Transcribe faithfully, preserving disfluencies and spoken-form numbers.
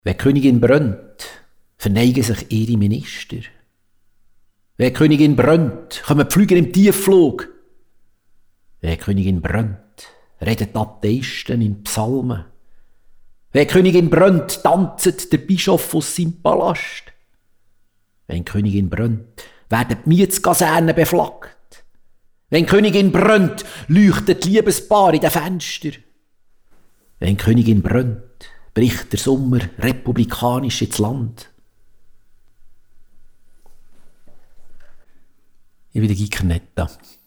Wenn die Königin brennt, verneigen sich ihre Minister. Wenn die Königin brennt, kommen die Flüger im Tiefflug. Wenn die Königin brennt, reden die Atheisten in Psalmen. Wenn die Königin brennt, tanzt der Bischof aus seinem Palast. Wenn die Königin brennt, werden die Mietskasernen beflaggt. Wenn die Königin brennt, leuchtet die Liebespaar in den Fenstern. Wenn die Königin brennt, bricht der Sommer republikanisch ins Land. Ich bin der Giker Netta.